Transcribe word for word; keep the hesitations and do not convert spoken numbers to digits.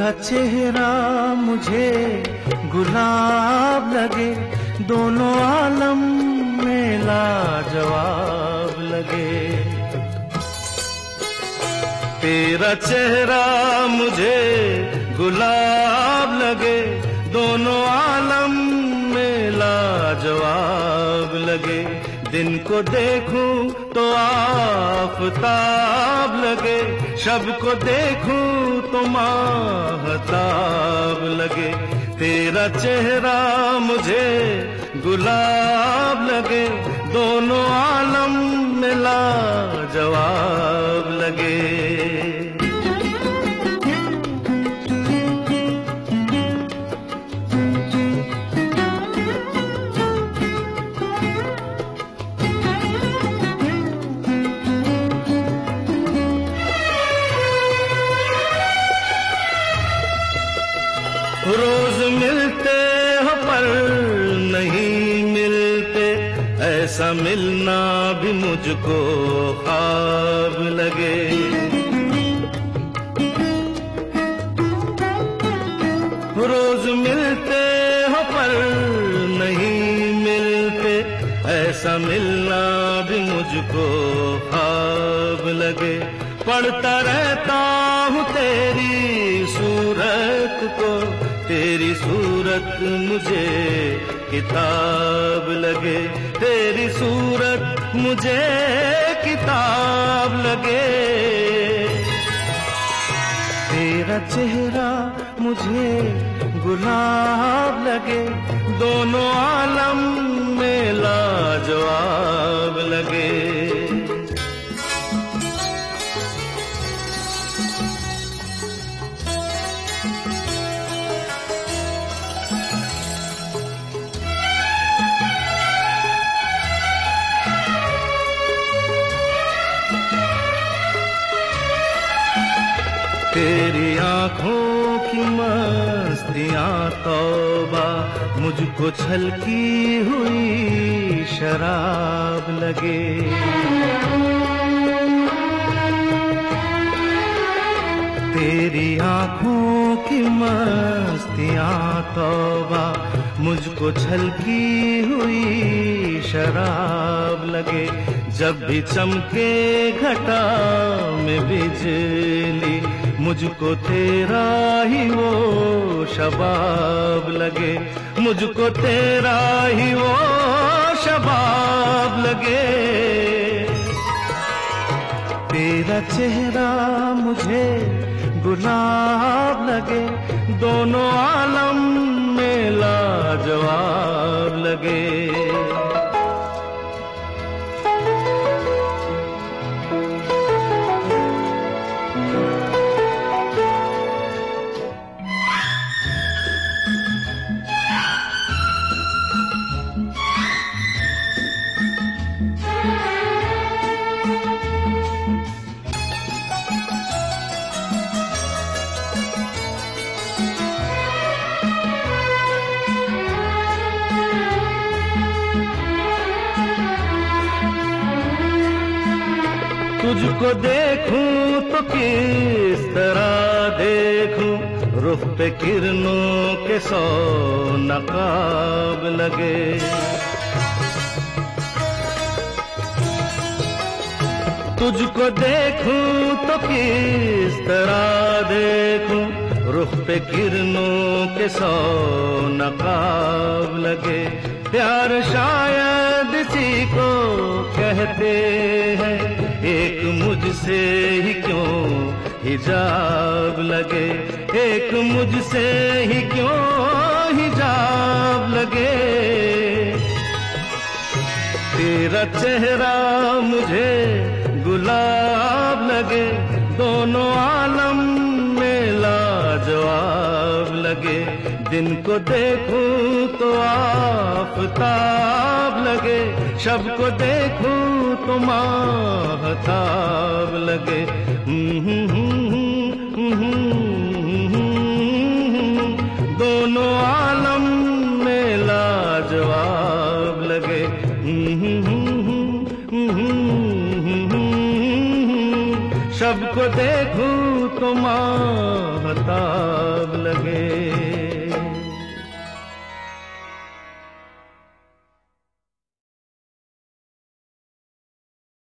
तेरा चेहरा मुझे गुलाब लगे, दोनों आलम में लाजवाब लगे। तेरा चेहरा मुझे गुलाब लगे, दोनों आलम में लाजवाब लगे। दिन को देखूं तो आफताब लगे, शब को देखूं तो माहताब लगे। तेरा चेहरा मुझे गुलाब लगे, दोनों आलम में लाजवाब लगे। रोज मिलते हो पर नहीं मिलते, ऐसा मिलना भी मुझको ख्वाब लगे। रोज मिलते हो पर नहीं मिलते, ऐसा मिलना भी मुझको ख्वाब लगे। पढ़ता रहता हूँ तेरी सूरत को, तेरी सूरत मुझे किताब लगे। तेरी सूरत मुझे किताब लगे। तेरा चेहरा मुझे गुलाब लगे, दोनों आलम में लाजवाब लगे। तेरी आँखों की मस्तियाँ तौबा, मुझको छलकी हुई शराब लगे। तेरी आँखों की मस्तियाँ तौबा, मुझको छलकी हुई शराब लगे। जब भी चमके घटा में बिजली, मुझको तेरा ही वो शबाब लगे। मुझको तेरा ही वो शबाब लगे। तेरा चेहरा मुझे गुलाब लगे, दोनों आलम में लाजवाब लगे। तुझको देखूं तो किस तरह देखूं, रुख पे किरणों के सौ नकाब लगे। तुझको देखूं तो किस तरह देखूं, रुख पे किरणों के सौ नकाब लगे। प्यार शायद इसी को कहते हैं, एक मुझसे ही क्यों हिजाब लगे। एक मुझसे ही क्यों हिजाब लगे। तेरा चेहरा मुझे गुलाब लगे, दोनों आलम में लाजवाब लगे। दिन को देखूं तो आफताब लगे, शब को देखूं तो माहताब लगे। दोनों आलम में लाजवाब लगे। सबको देखूं तो माहताब लगे।